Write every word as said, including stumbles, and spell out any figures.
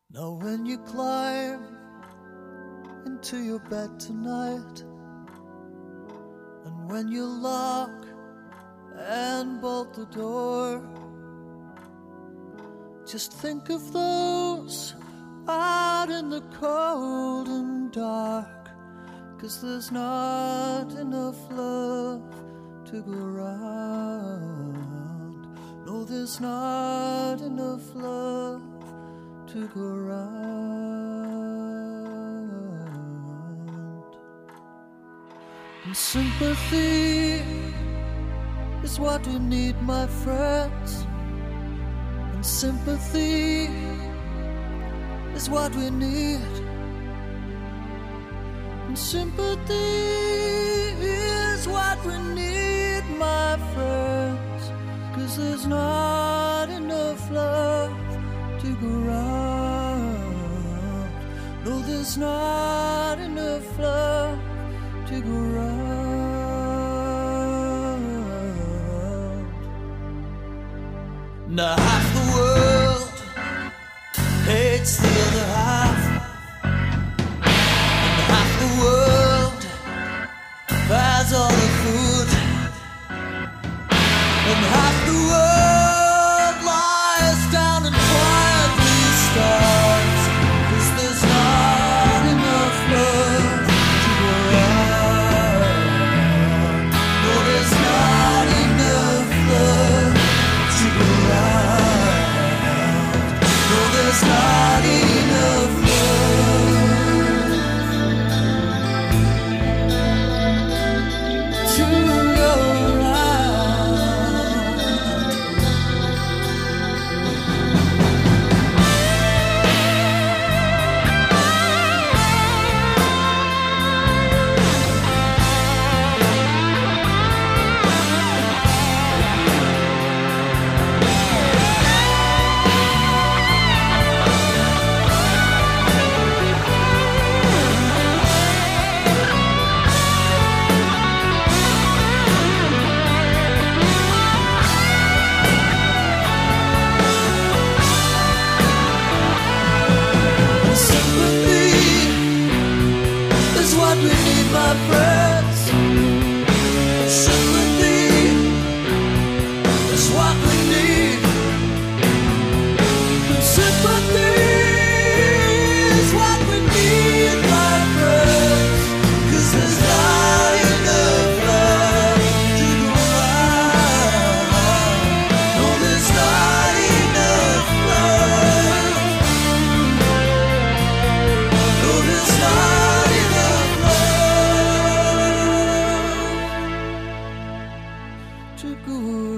Now when you climb into your bed tonight, and when you lock and bolt the door, just think of those out in the cold and dark, 'cause there's not enough love to go round. No, there's not enough love to go round. And sympathy is what we need, my friends. And sympathy is what we need. And sympathy is what we need, my friends. 'Cause there's not enough love to go round. No, there's not enough love to go round. Now half the world hates the other half, and half the world buys all the food, and half the world lies down and quietly starves, 'cause there's not enough love to go round. No, there's not enough love to go round. No, there's not enough love to go round. Sympathy is what we need, my friends. Sympathy is what we need. Sympathy is what we need, my friends. 'Cause there's not enough love to go round. No, there's not enough love. No, there's not enough love to go